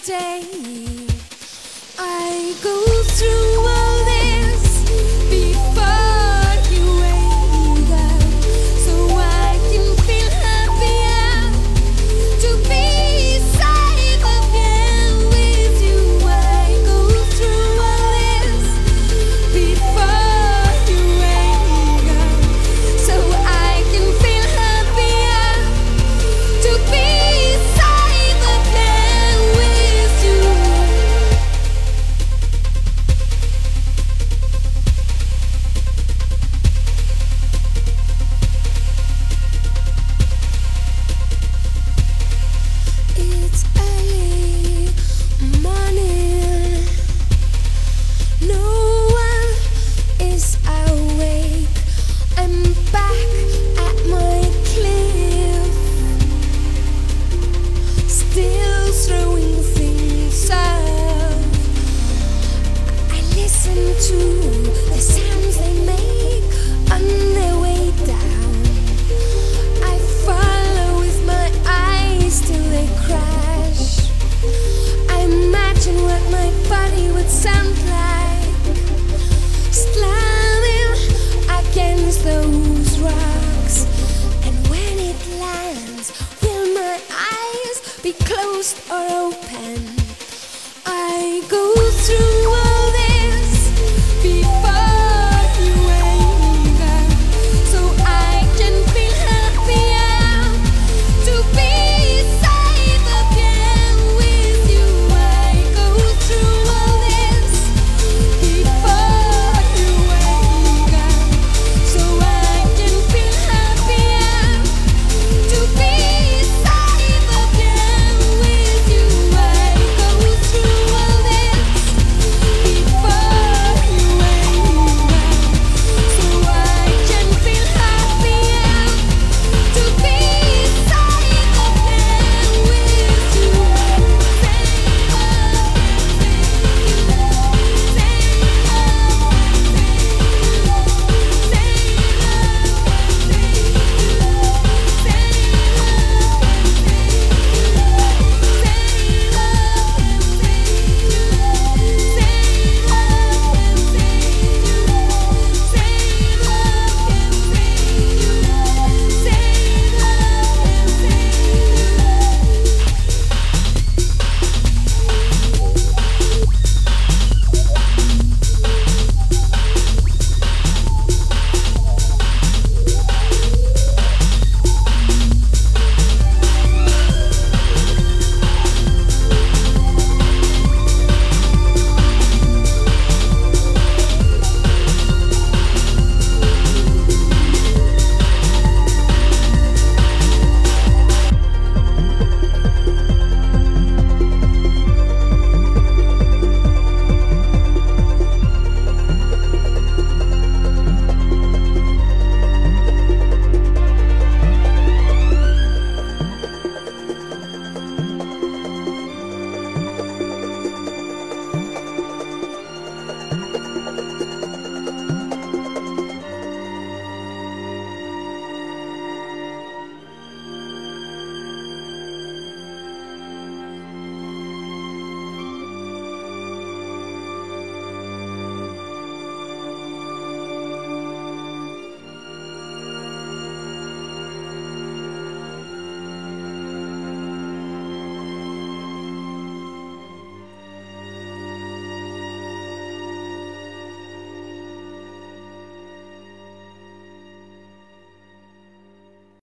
day. I go through all this before you wake up, so I can feel happier to be safe again with you. I go through all this before you wake up, so I can feel happier to be safe again with you. It's early morning, no one is awake. I'm back at my cliff, still throwing things up. I listen to the sounds they make on their way down. I follow with my eyes till they crash. I imagine what my body would sound like, slamming against those rocks. And when it lands, will my eyes be closed or open? I go through